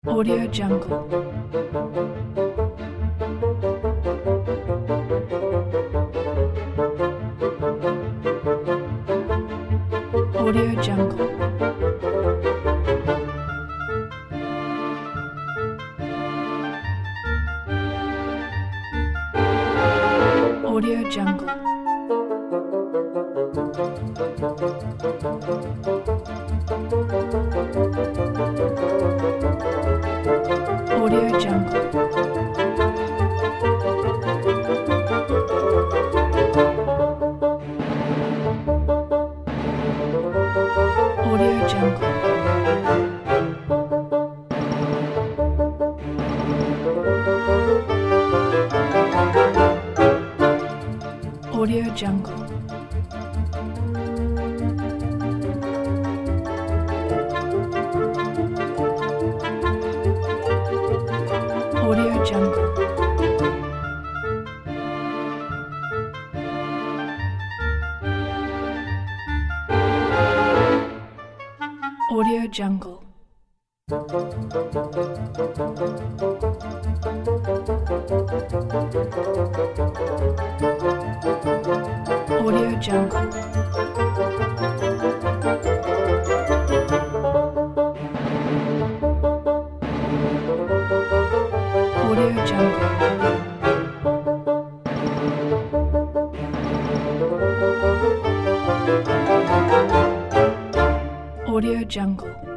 Audio Jungle. Audio Jungle. Audio Jungle. Audio Jungle. Audio Jungle. Audio Jungle. Audio Jungle. Audio Jungle. Audio Jungle. Audio Jungle. Audio Jungle.